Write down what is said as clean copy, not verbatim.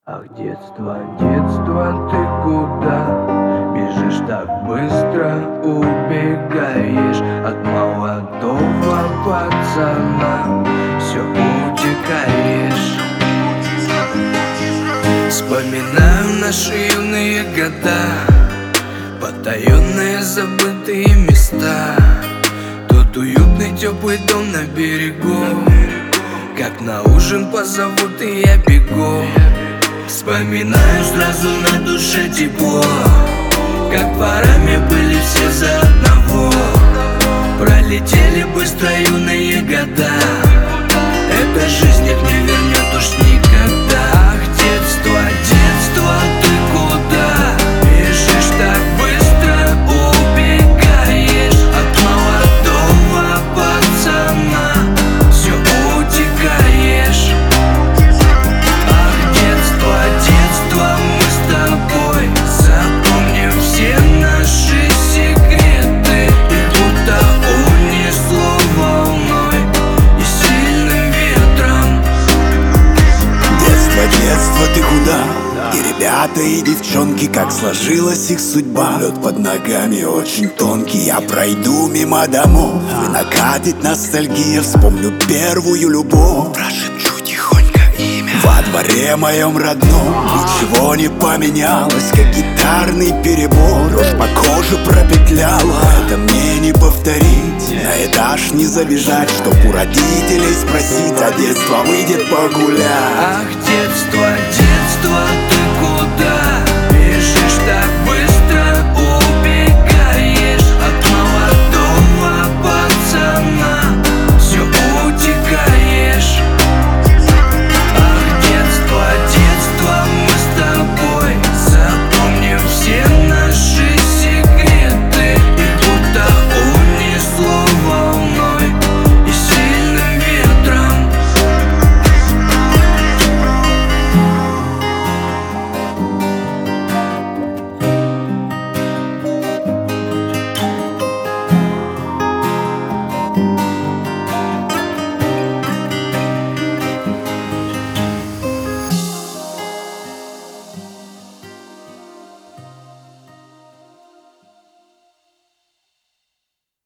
Ах, детство, детство, ты куда? Бежишь так быстро, убегаешь от молодого пацана. Все утекаешь. Вспоминаю наши юные года, потаенные забытые места. Тот уютный теплый дом на берегу, как на ужин позовут и я бегу. Вспоминаю, сразу на душе тепло, как парами были все за одного. Пролетели быстро юные года, эта жизнь их не вернет уж никогда. Ах, детство, детство, ты куда? Бежишь так быстро, убегаешь от молодого пацана. Все утекаешь. Ах, детство, детство, мы с тобой запомним все наши секреты. И будто унесло волной и сильным ветром. Детство, детство, ты куда? И ребята, и девчонки, как сложилась их судьба. Лед под ногами очень тонкий, я пройду мимо домов, и накатит ностальгия. Вспомню первую любовь, прошепчу тихонько имя. Во дворе моем родном ничего не поменялось, как гитарный перебор дрожь по коже пропетляла. Это мне не повторить, на этаж не забежать, чтоб у родителей спросить, а детство выйдет погулять. Ах, детство,